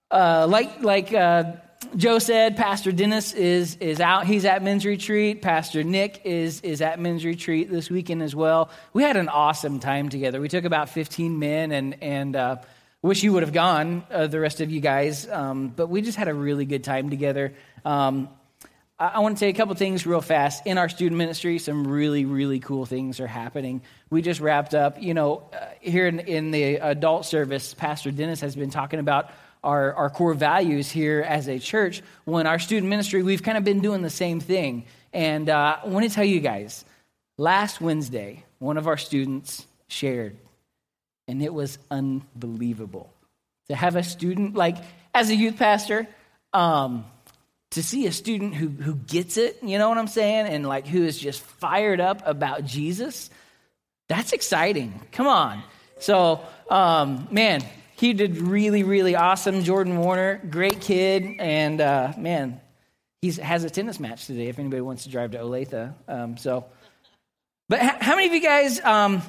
Like Joe said, Pastor Dennis is out. He's at men's retreat. Pastor Nick is at men's retreat this weekend as well. We had an awesome time together. We took about 15 men, and wish you would have gone, the rest of you guys. But we just had a really good time together. I want to say a couple things real fast. In our student ministry, some really, really cool things are happening. We just wrapped up, here in the adult service, Pastor Dennis has been talking about our core values here as a church. When our student ministry, we've kind of been doing the same thing. And I want to tell you guys, last Wednesday, one of our students shared, and it was unbelievable. To have a student, like, as a youth pastor, to see a student who gets it, you know what I'm saying? And like who is just fired up about Jesus, that's exciting. Come on. So, man, he did really, really awesome. Jordan Warner, great kid. And man, he has a tennis match today if anybody wants to drive to Olathe. But how many of you guys,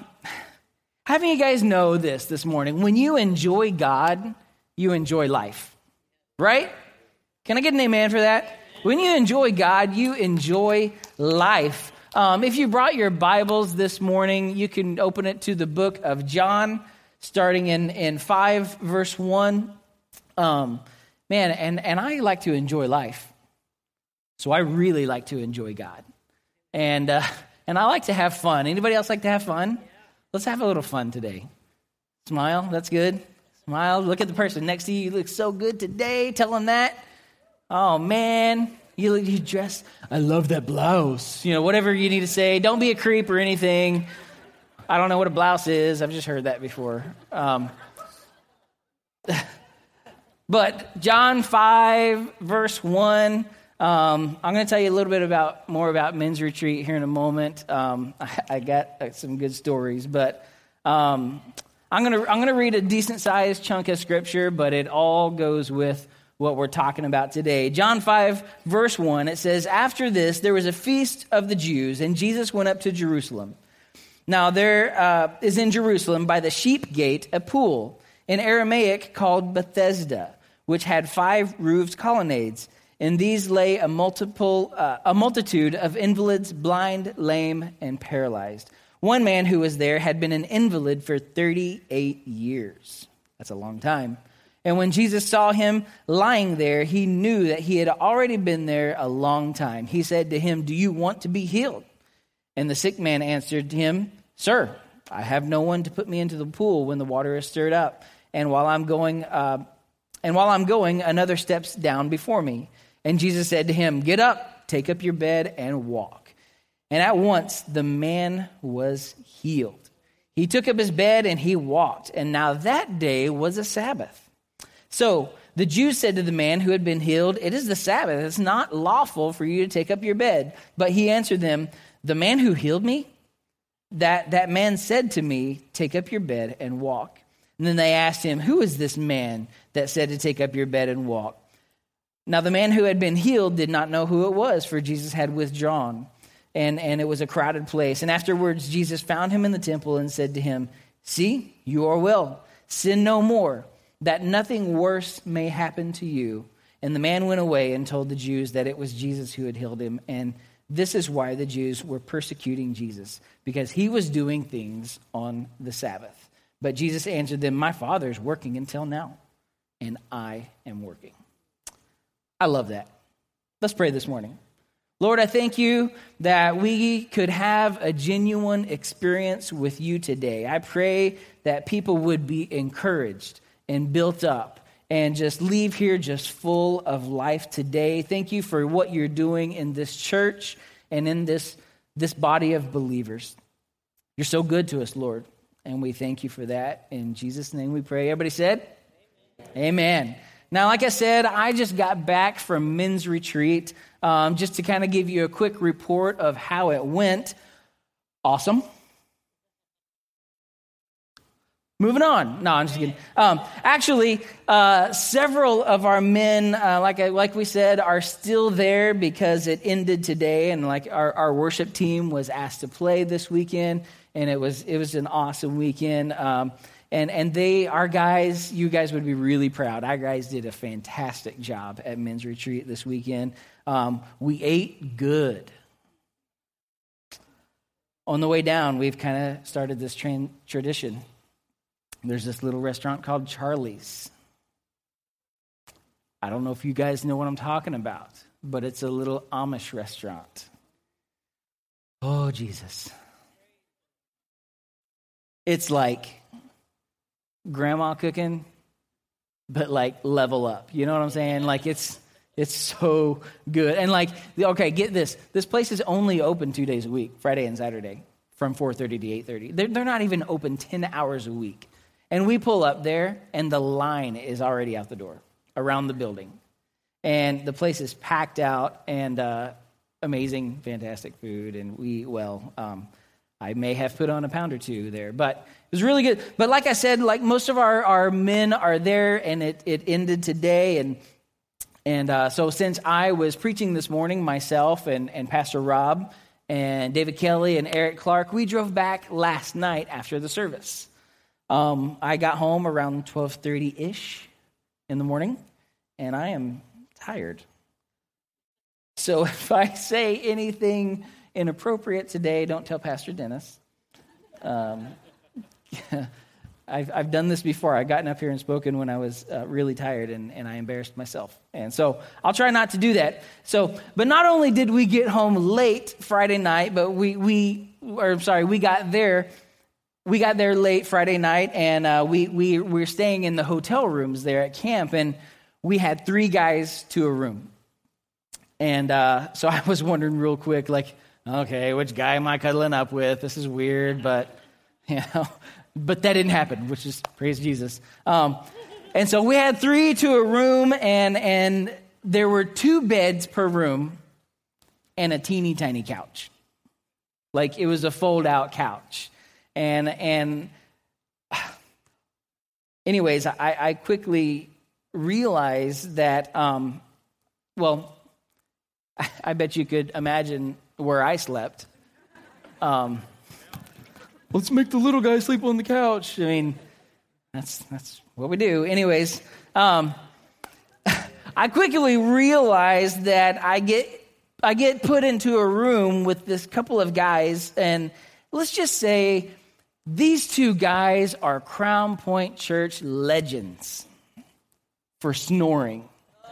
know this morning? When you enjoy God, you enjoy life, right? Can I get an amen for that? When you enjoy God, you enjoy life. If you brought your Bibles this morning, you can open it to the book of John, starting in 5, verse 1. Man, and I like to enjoy life. So I really like to enjoy God. And I like to have fun. Anybody else like to have fun? Let's have a little fun today. Smile, that's good. Smile, look at the person next to you. You look so good today. Tell them that. Oh, man, you dress, I love that blouse. Whatever you need to say. Don't be a creep or anything. I don't know what a blouse is. I've just heard that before. But John 5, verse 1, I'm going to tell you a little bit more about men's retreat here in a moment. I got some good stories, but I'm going to read a decent-sized chunk of scripture, but it all goes with what we're talking about today. John 5, verse 1, it says, "After this, there was a feast of the Jews, and Jesus went up to Jerusalem. Now there is in Jerusalem by the sheep gate a pool, in Aramaic called Bethesda, which had 5 roofed colonnades. In these lay a multitude of invalids, blind, lame, and paralyzed. One man who was there had been an invalid for 38 years. That's a long time. And when Jesus saw him lying there, he knew that he had already been there a long time. He said to him, 'Do you want to be healed?' And the sick man answered him, 'Sir, I have no one to put me into the pool when the water is stirred up. And while I'm going, another steps down before me.' And Jesus said to him, 'Get up, take up your bed, and walk.' And at once the man was healed. He took up his bed and he walked. And now that day was a Sabbath. So the Jews said to the man who had been healed, 'It is the Sabbath. It's not lawful for you to take up your bed.' But he answered them, 'The man who healed me, that man said to me, take up your bed and walk.' And then they asked him, 'Who is this man that said to take up your bed and walk?' Now the man who had been healed did not know who it was, for Jesus had withdrawn, and it was a crowded place. And afterwards Jesus found him in the temple and said to him, 'See, you are well. Sin no more, that nothing worse may happen to you.' And the man went away and told the Jews that it was Jesus who had healed him. And this is why the Jews were persecuting Jesus, because he was doing things on the Sabbath. But Jesus answered them, 'My Father is working until now, and I am working.'" I love that. Let's pray this morning. Lord, I thank you that we could have a genuine experience with you today. I pray that people would be encouraged and built up and just leave here just full of life today. Thank you for what you're doing in this church and in this body of believers. You're so good to us, Lord, and we thank you for that. In Jesus' name we pray. Everybody said? Amen. Now, like I said, I just got back from men's retreat. Just to kind of give you a quick report of how it went. Awesome. Moving on. No, I'm just kidding. Actually, several of our men, like we said, are still there because it ended today, and like our worship team was asked to play this weekend, and it was an awesome weekend. And our guys, you guys would be really proud. Our guys did a fantastic job at men's retreat this weekend. We ate good. On the way down, we've kind of started this tradition. There's this little restaurant called Charlie's. I don't know if you guys know what I'm talking about, but it's a little Amish restaurant. Oh, Jesus. It's like grandma cooking, but like level up. You know what I'm saying? Like it's so good. And like, okay, get this. This place is only open 2 days a week, Friday and Saturday, from 4:30 to 8:30. They're not even open 10 hours a week. And we pull up there, and the line is already out the door around the building. And the place is packed out, and amazing, fantastic food. And I may have put on a pound or two there, but it was really good. But like I said, like most of our men are there, and it ended today. And so since I was preaching this morning, myself and Pastor Rob and David Kelly and Eric Clark, we drove back last night after the service. I got home around 12:30-ish in the morning, and I am tired. So if I say anything inappropriate today, don't tell Pastor Dennis. I've done this before. I've gotten up here and spoken when I was really tired, and I embarrassed myself. And so I'll try not to do that. But not only did we get home late Friday night, but we got there. We got there late Friday night, and we were staying in the hotel rooms there at camp, and we had 3 guys to a room. And so I was wondering real quick, like, okay, which guy am I cuddling up with? This is weird, but but that didn't happen, which is praise Jesus. And so we had 3 to a room, and there were 2 beds per room and a teeny tiny couch. Like it was a fold-out couch. And anyways, I quickly realized that, I bet you could imagine where I slept. Let's make the little guy sleep on the couch. I mean, that's what we do. Anyways, I quickly realized that I get put into a room with this couple of guys, and let's just say these 2 guys are Crown Point Church legends for snoring.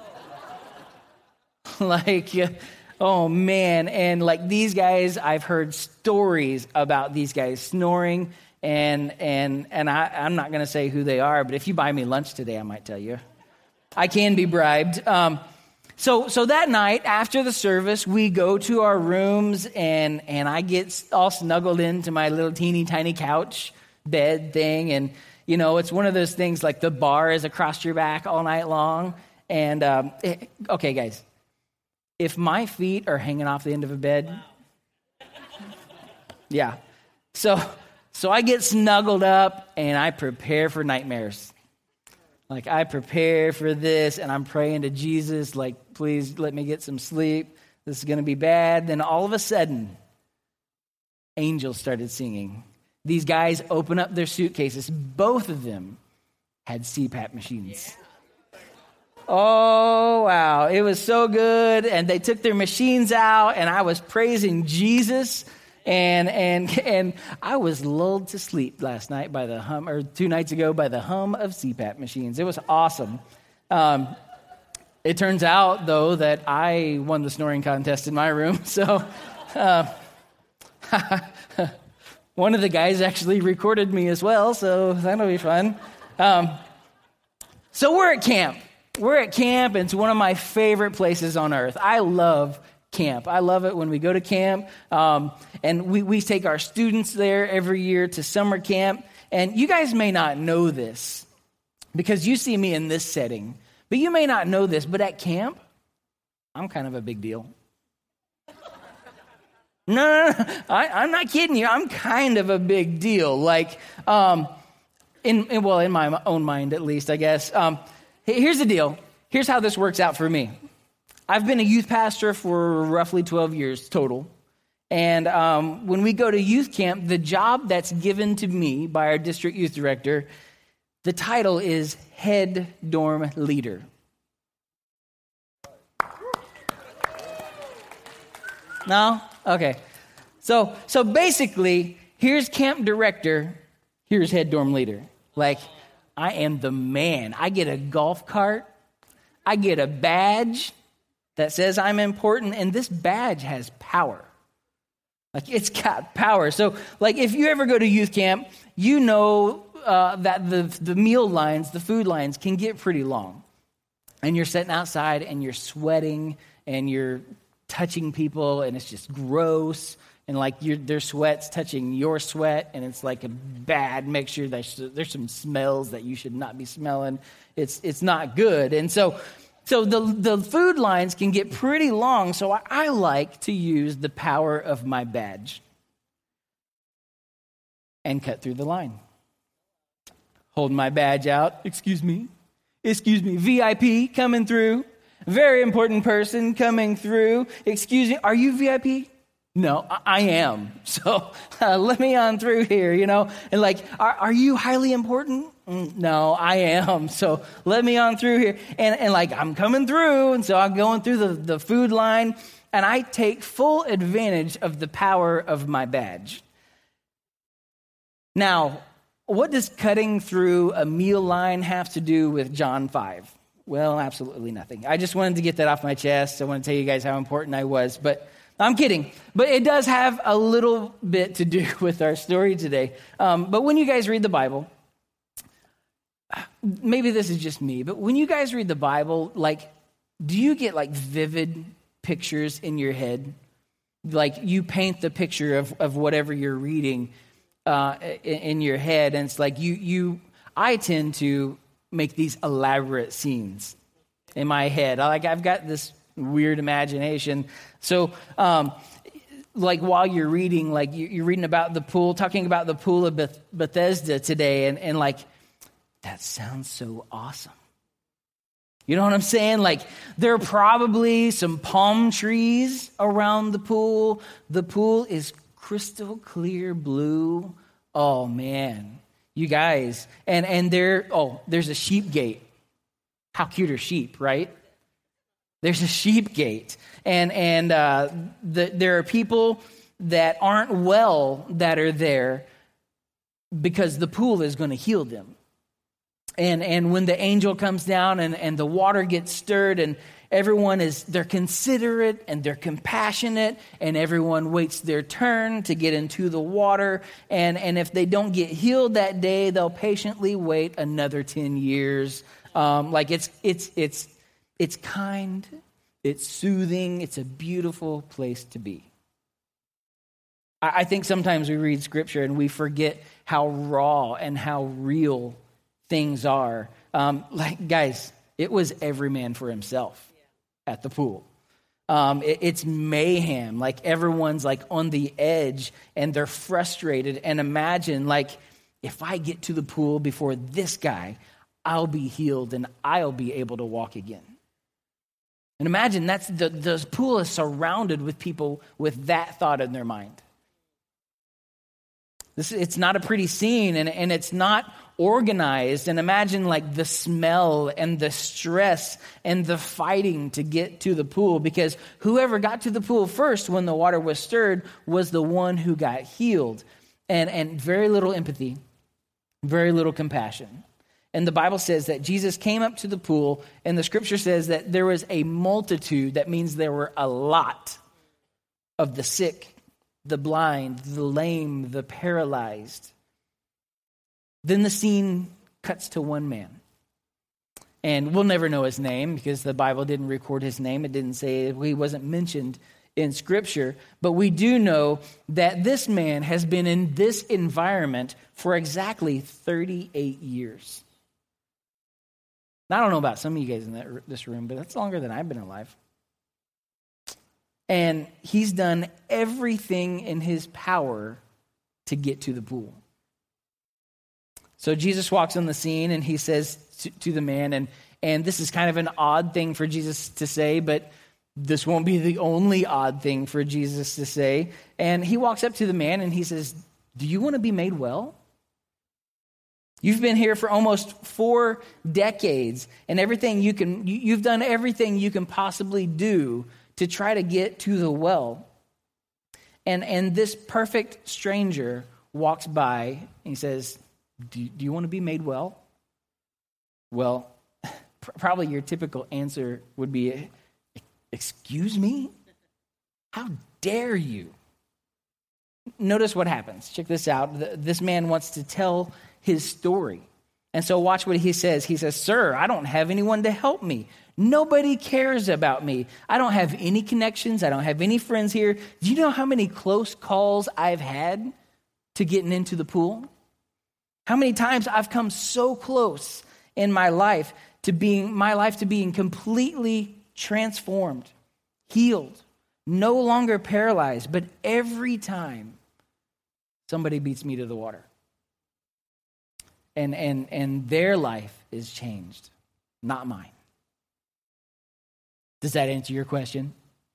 Like, oh man, and like these guys, I've heard stories about these guys snoring, and I'm not going to say who they are, but if you buy me lunch today, I might tell you. I can be bribed. So that night after the service, we go to our rooms, and I get all snuggled into my little teeny tiny couch bed thing, and it's one of those things like the bar is across your back all night long. And okay, guys. If my feet are hanging off the end of a bed, yeah. So I get snuggled up and I prepare for nightmares. Like I prepare for this and I'm praying to Jesus, like, please let me get some sleep. This is going to be bad. Then all of a sudden, angels started singing. These guys open up their suitcases. Both of them had CPAP machines. Oh, wow. It was so good. And they took their machines out, and I was praising Jesus. And I was lulled to sleep last night by the hum, or 2 nights ago by the hum of CPAP machines. It was awesome. It turns out, though, that I won the snoring contest in my room. So one of the guys actually recorded me as well, so that'll be fun. So we're at camp. And it's one of my favorite places on earth. I love camp. I love it when we go to camp. And we take our students there every year to summer camp. And you guys may not know this because you see me in this setting. But you may not know this, but at camp, I'm kind of a big deal. No. I'm not kidding you. I'm kind of a big deal. Like, in my own mind at least, I guess. Here's the deal. Here's how this works out for me. I've been a youth pastor for roughly 12 years total. And when we go to youth camp, the job that's given to me by our district youth director The title is Head Dorm Leader. No? Okay. So basically, here's camp director, here's head dorm leader. Like, I am the man. I get a golf cart. I get a badge that says I'm important, and this badge has power. Like, it's got power. So, like, if you ever go to youth camp, you know that the meal lines, the food lines can get pretty long. And you're sitting outside, and you're sweating, and you're touching people, and it's just gross. And like their sweat's touching your sweat, and it's like a bad mixture. There's some smells that you should not be smelling. It's not good. And so the food lines can get pretty long. So I like to use the power of my badge and cut through the line. Hold my badge out. Excuse me, VIP coming through. Very important person coming through. Excuse me, are you VIP? No, I am. So let me on through here, you know. And like, are you highly important? No, I am. So let me on through here. And like, I'm coming through. And so I'm going through the food line. And I take full advantage of the power of my badge. Now, what does cutting through a meal line have to do with John 5? Well, absolutely nothing. I just wanted to get that off my chest. I want to tell you guys how important I was, but I'm kidding. But it does have a little bit to do with our story today. But when you guys read the Bible, maybe this is just me, but when you guys read the Bible, like, do you get like vivid pictures in your head? Like, you paint the picture of whatever you're reading in your head, and it's like I tend to make these elaborate scenes in my head. I've got this weird imagination. So, like, while you're reading, like, you're reading about the pool, talking about the pool of Bethesda today, and like, that sounds so awesome. You know what I'm saying? Like, there are probably some palm trees around the pool. The pool is crystal clear blue. Oh, man. You guys, and there's a sheep gate. How cute are sheep, right? There's a sheep gate. And there are people that aren't well that are there because the pool is going to heal them. And when the angel comes down and the water gets stirred and they're considerate and they're compassionate and everyone waits their turn to get into the water. And if they don't get healed that day, they'll patiently wait another 10 years. Like it's kind, it's soothing, it's a beautiful place to be. I think sometimes we read scripture and we forget how raw and how real things are. Like, guys, it was every man for himself at the pool. It's mayhem. Like, everyone's like on the edge and they're frustrated. And imagine, like, if I get to the pool before this guy, I'll be healed and I'll be able to walk again. And imagine that's the pool is surrounded with people with that thought in their mind. It's not a pretty scene, and it's not organized. And imagine like the smell and the stress and the fighting to get to the pool, because whoever got to the pool first when the water was stirred was the one who got healed. And very little empathy, very little compassion. And the Bible says that Jesus came up to the pool, and the scripture says that there was a multitude. That means there were a lot of the sick, the blind, the lame, the paralyzed. Then the scene cuts to one man. And we'll never know his name because the Bible didn't record his name. It didn't say he wasn't mentioned in Scripture. But we do know that this man has been in this environment for exactly 38 years. Now, I don't know about some of you guys in this room, but that's longer than I've been alive. And he's done everything in his power to get to the pool. So Jesus walks on the scene and he says to the man, and this is kind of an odd thing for Jesus to say, but this won't be the only odd thing for Jesus to say. And he walks up to the man and he says, "Do you want to be made well?" You've been here for almost 4 decades, and you've done everything you can possibly do to try to get to the well. And this perfect stranger walks by and he says, do you want to be made well? Well, probably your typical answer would be, excuse me? How dare you? Notice what happens. Check this out. This man wants to tell his story. And so watch what he says. He says, sir, I don't have anyone to help me. Nobody cares about me. I don't have any connections. I don't have any friends here. Do you know how many close calls I've had to getting into the pool? How many times I've come so close in my life to being completely transformed, healed, no longer paralyzed, but every time somebody beats me to the water. And their life is changed, not mine. Does that answer your question?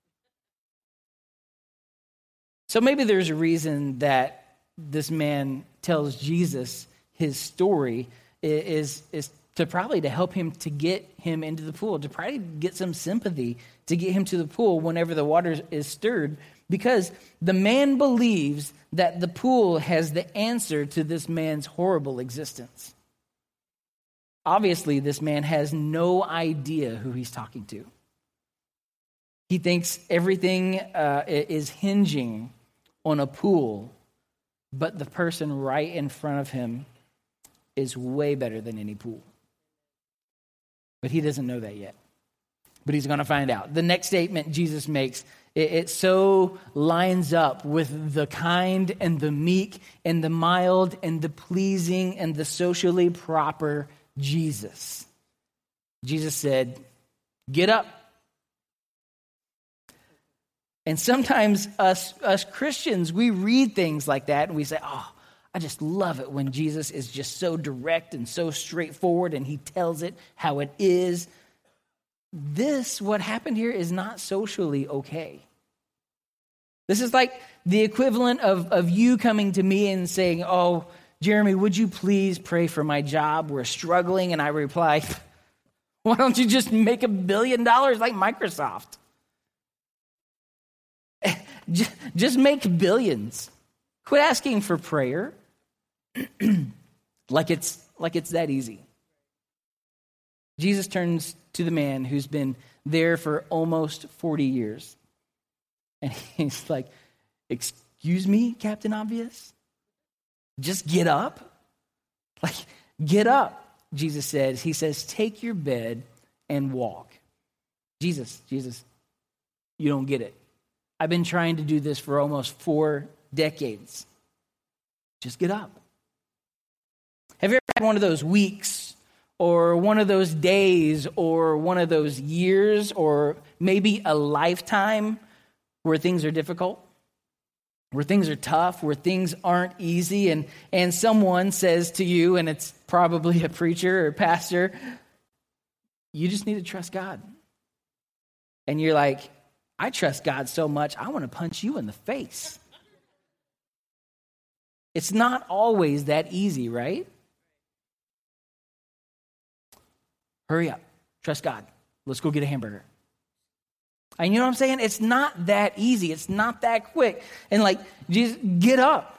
So maybe there's a reason that this man tells Jesus his story is to probably to help him to get him into the pool, to probably get some sympathy to get him to the pool whenever the water is stirred, because the man believes that the pool has the answer to this man's horrible existence. Obviously, this man has no idea who he's talking to. He thinks everything is hinging on a pool, but the person right in front of him is way better than any pool. But he doesn't know that yet. But he's going to find out. The next statement Jesus makes, it so lines up with the kind and the meek and the mild and the pleasing and the socially proper Jesus. Jesus said, get up. And sometimes us Christians, we read things like that and we say, oh, I just love it when Jesus is just so direct and so straightforward and he tells it how it is. What happened here is not socially okay. This is like the equivalent of you coming to me and saying, oh, Jeremy, would you please pray for my job? We're struggling. And I reply, why don't you just make $1 billion like Microsoft? Just make billions. Quit asking for prayer like it's that easy. Jesus turns to the man who's been there for almost 40 years. And he's like, excuse me, Captain Obvious? Just get up? Like, get up, Jesus says. He says, take your bed and walk. Jesus, you don't get it. I've been trying to do this for almost 4 decades. Just get up. Have you ever had one of those weeks or one of those days or one of those years or maybe a lifetime where things are difficult, where things are tough, where things aren't easy, and someone says to you, and it's probably a preacher or pastor, you just need to trust God. And you're like, I trust God so much, I want to punch you in the face. It's not always that easy, right? Hurry up. Trust God. Let's go get a hamburger. And you know what I'm saying? It's not that easy. It's not that quick. And like, Jesus, get up.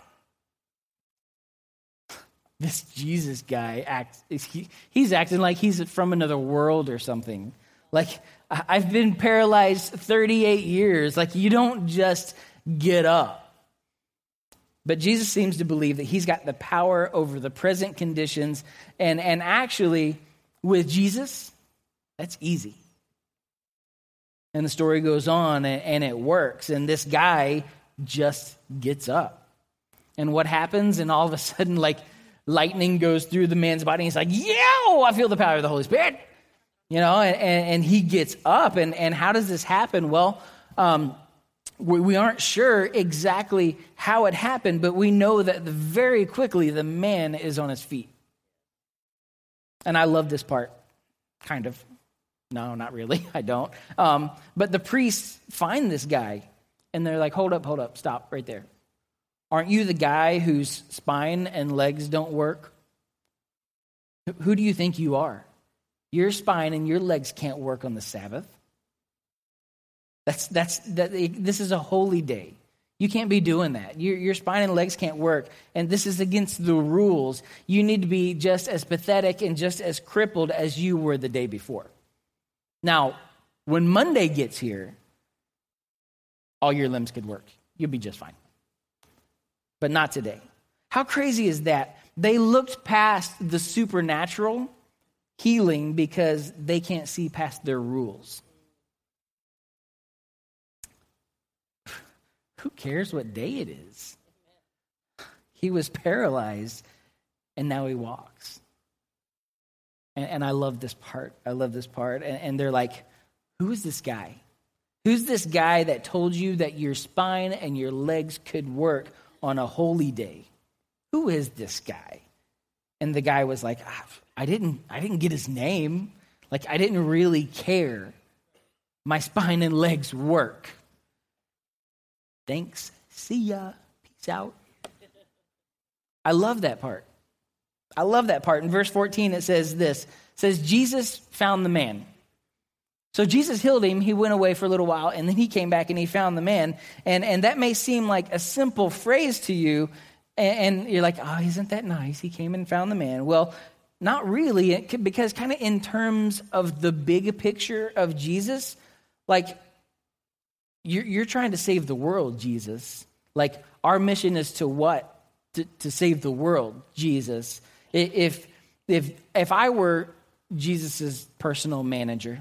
This Jesus guy he's acting like he's from another world or something. Like, I've been paralyzed 38 years. Like, you don't just get up. But Jesus seems to believe that he's got the power over the present conditions. And actually, with Jesus, that's easy. And the story goes on, and it works. And this guy just gets up. And what happens? And all of a sudden, like, lightning goes through the man's body. And he's like, yeah, I feel the power of the Holy Spirit. You know, and he gets up. And how does this happen? Well, we aren't sure exactly how it happened, but we know that very quickly the man is on his feet. And I love this part, kind of. No, not really. I don't. But the priests find this guy, and they're like, hold up, stop right there. Aren't you the guy whose spine and legs don't work? Who do you think you are? Your spine and your legs can't work on the Sabbath. This is a holy day. You can't be doing that. Your spine and legs can't work, and this is against the rules. You need to be just as pathetic and just as crippled as you were the day before. Now, when Monday gets here, all your limbs could work. You'll be just fine. But not today. How crazy is that? They looked past the supernatural healing because they can't see past their rules. Who cares what day it is? He was paralyzed, and now he walks. And I love this part. I love this part. And they're like, who is this guy? Who's this guy that told you that your spine and your legs could work on a holy day? Who is this guy? And the guy was like, I didn't get his name. Like, I didn't really care. My spine and legs work. Thanks. See ya. Peace out. I love that part. I love that part. In verse 14, it says this. It says, Jesus found the man. So Jesus healed him. He went away for a little while, and then he came back and he found the man. And that may seem like a simple phrase to you, and you're like, oh, isn't that nice? He came and found the man. Well, not really, because kind of in terms of the big picture of Jesus, like, you're trying to save the world, Jesus. Like, our mission is to what? To save the world, Jesus. If I were Jesus's personal manager,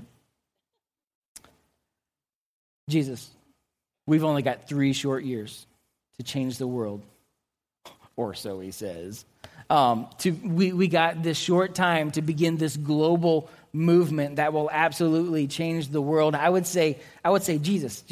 Jesus, we've only got 3 short years to change the world, or so he says. We got this short time to begin this global movement that will absolutely change the world. I would say, Jesus.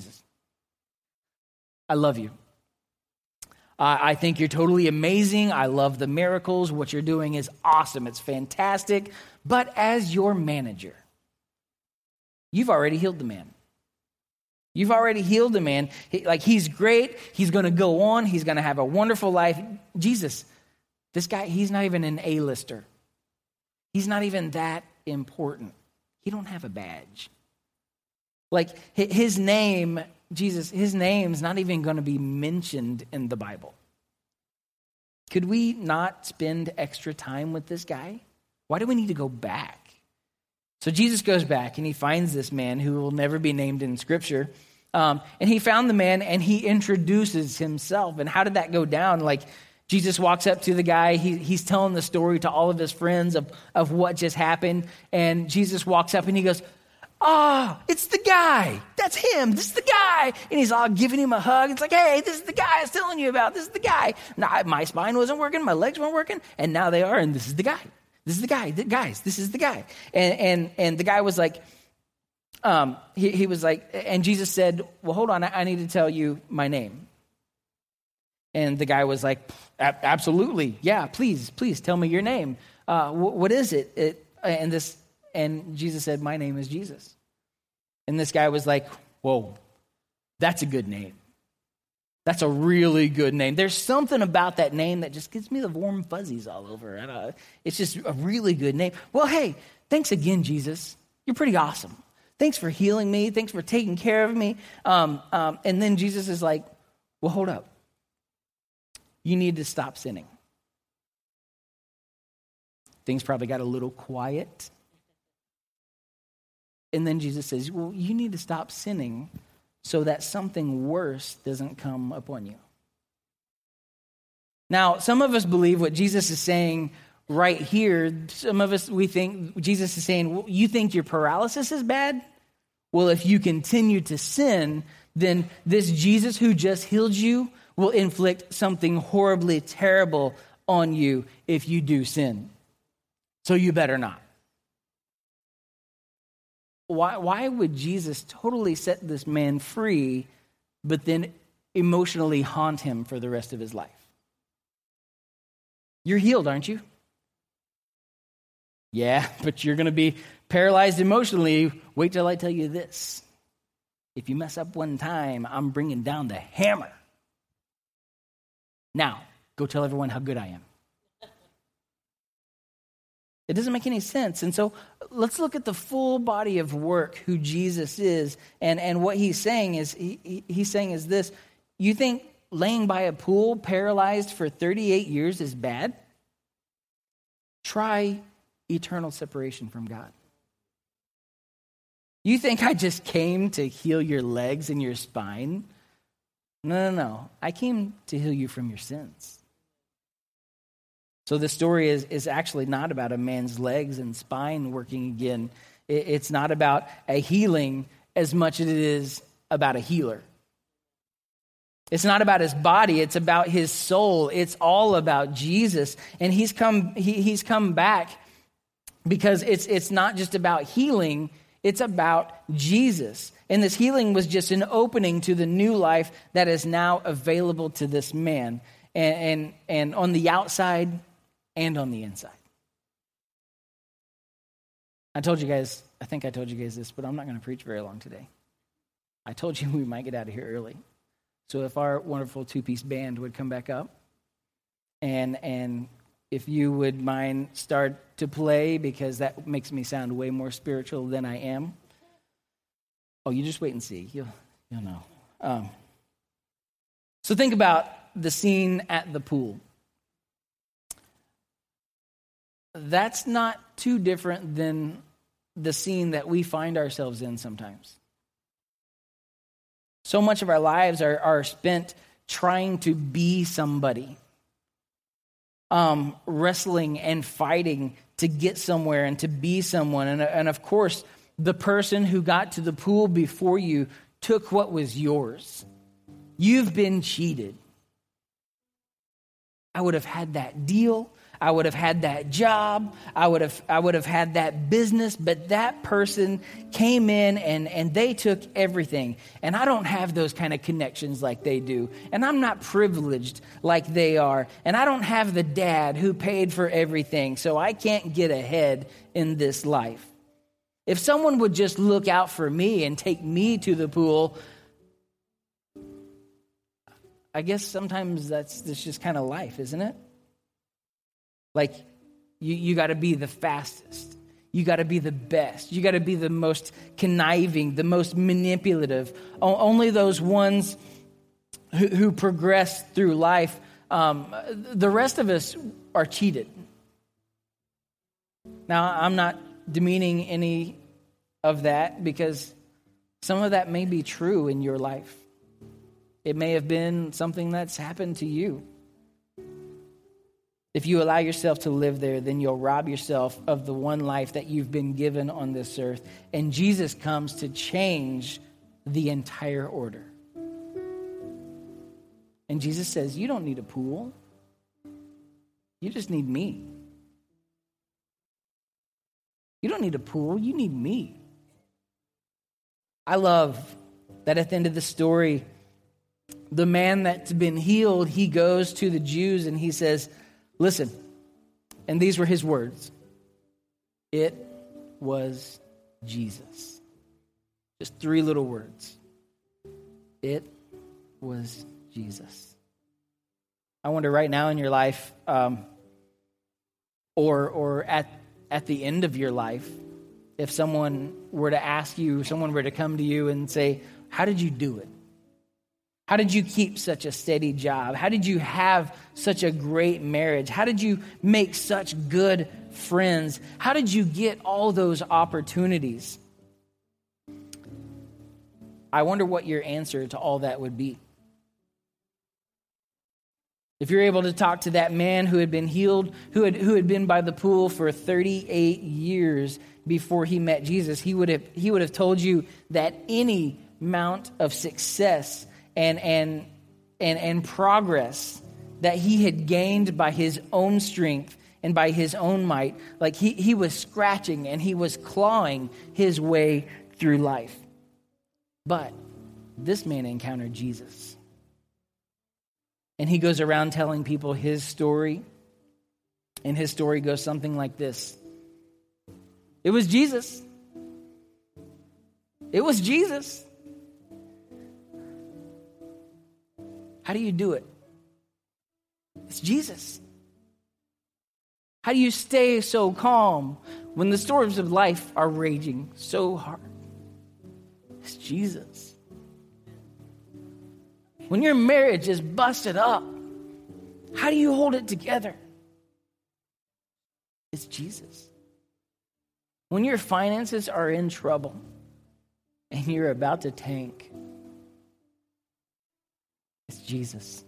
I love you. I think you're totally amazing. I love the miracles. What you're doing is awesome. It's fantastic. But as your manager, you've already healed the man. You've already healed the man. He's great. He's going to go on. He's going to have a wonderful life. Jesus, this guy, he's not even an A-lister. He's not even that important. He don't have a badge. Like, his name, Jesus, his name's not even going to be mentioned in the Bible. Could we not spend extra time with this guy? Why do we need to go back? So Jesus goes back and he finds this man who will never be named in Scripture. And he found the man and he introduces himself. And how did that go down? Like, Jesus walks up to the guy. He's telling the story to all of his friends of what just happened. And Jesus walks up and he goes, it's the guy. That's him. This is the guy. And he's all giving him a hug. It's like, hey, this is the guy I was telling you about. This is the guy. Now, my spine wasn't working. My legs weren't working. And now they are. And this is the guy. This is the guy. Guys, this is the guy. And the guy was like, he was like, and Jesus said, well, hold on. I need to tell you my name. And the guy was like, absolutely. Yeah, please tell me your name. What is it? And Jesus said, my name is Jesus. And this guy was like, whoa, that's a good name. That's a really good name. There's something about that name that just gives me the warm fuzzies all over. It's just a really good name. Well, hey, thanks again, Jesus. You're pretty awesome. Thanks for healing me. Thanks for taking care of me. And then Jesus is like, well, hold up. You need to stop sinning. Things probably got a little quiet. And then Jesus says, well, you need to stop sinning so that something worse doesn't come upon you. Now, some of us believe what Jesus is saying right here. Some of us, we think Jesus is saying, well, you think your paralysis is bad? Well, if you continue to sin, then this Jesus who just healed you will inflict something horribly terrible on you if you do sin. So you better not. Why would Jesus totally set this man free, but then emotionally haunt him for the rest of his life? You're healed, aren't you? Yeah, but you're going to be paralyzed emotionally. Wait till I tell you this. If you mess up one time, I'm bringing down the hammer. Now, go tell everyone how good I am. It doesn't make any sense. And so let's look at the full body of work, who Jesus is. And what he's saying is, he's saying is this: you think laying by a pool paralyzed for 38 years is bad? Try eternal separation from God. You think I just came to heal your legs and your spine? No. I came to heal you from your sins. So the story is actually not about a man's legs and spine working again. It's not about a healing as much as it is about a healer. It's not about his body, it's about his soul. It's all about Jesus. And he's come back because it's not just about healing, it's about Jesus. And this healing was just an opening to the new life that is now available to this man. And on the outside and on the inside. I think I told you guys this, but I'm not going to preach very long today. I told you we might get out of here early. So if our wonderful two-piece band would come back up, and if you would mind start to play, because that makes me sound way more spiritual than I am. Oh, you just wait and see. You'll know. So think about the scene at the pool. That's not too different than the scene that we find ourselves in sometimes. So much of our lives are spent trying to be somebody, wrestling and fighting to get somewhere and to be someone. And of course, the person who got to the pool before you took what was yours. You've been cheated. I would have had that deal. I would have had that job. I would have had that business, but that person came in and they took everything. And I don't have those kind of connections like they do. And I'm not privileged like they are. And I don't have the dad who paid for everything, so I can't get ahead in this life. If someone would just look out for me and take me to the pool, I guess sometimes that's just kind of life, isn't it? Like, you got to be the fastest. You got to be the best. You got to be the most conniving, the most manipulative. Only those ones who progress through life, the rest of us are cheated. Now, I'm not demeaning any of that, because some of that may be true in your life. It may have been something that's happened to you. If you allow yourself to live there, then you'll rob yourself of the one life that you've been given on this earth. And Jesus comes to change the entire order. And Jesus says, you don't need a pool. You just need me. You don't need a pool. You need me. I love that at the end of the story, the man that's been healed, he goes to the Jews and he says, listen, and these were his words. It was Jesus. Just 3 little words. It was Jesus. I wonder right now in your life, or at the end of your life, if someone were to ask you, someone were to come to you and say, how did you do it? How did you keep such a steady job? How did you have such a great marriage? How did you make such good friends? How did you get all those opportunities? I wonder what your answer to all that would be. If you're able to talk to that man who had been healed, who had been by the pool for 38 years before he met Jesus, he would have told you that any amount of success and progress that he had gained by his own strength and by his own might, like he was scratching and he was clawing his way through life. But this man encountered Jesus. And he goes around telling people his story. And his story goes something like this. It was Jesus. It was Jesus. How do you do it? It's Jesus. How do you stay so calm when the storms of life are raging so hard? It's Jesus. When your marriage is busted up, how do you hold it together? It's Jesus. When your finances are in trouble and you're about to tank, it's Jesus.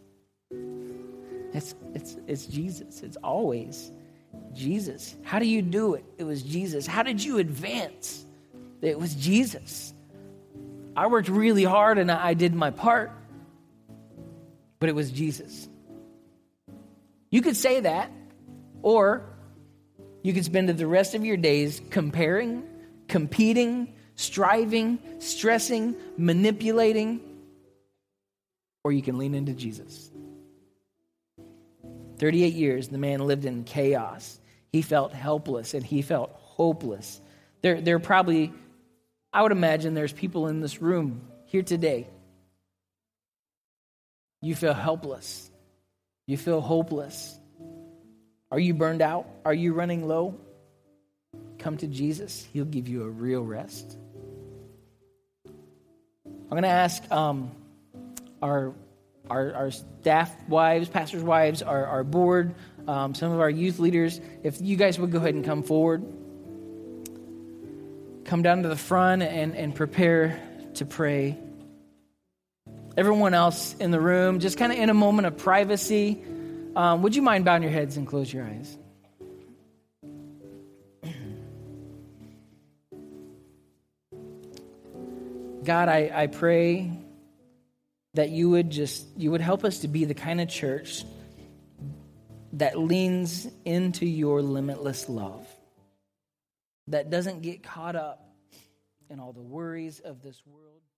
It's Jesus. It's always Jesus. How do you do it? It was Jesus. How did you advance? It was Jesus. I worked really hard and I did my part, but it was Jesus. You could say that, or you could spend the rest of your days comparing, competing, striving, stressing, manipulating, or you can lean into Jesus. 38 years, the man lived in chaos. He felt helpless and he felt hopeless. There probably, I would imagine there's people in this room here today. You feel helpless. You feel hopeless. Are you burned out? Are you running low? Come to Jesus. He'll give you a real rest. I'm going to ask our staff wives, pastors' wives, our board, some of our youth leaders, if you guys would go ahead and come forward. Come down to the front and prepare to pray. Everyone else in the room, just kind of in a moment of privacy, would you mind bowing your heads and close your eyes? God, I pray that you would help us to be the kind of church that leans into your limitless love, that doesn't get caught up in all the worries of this world.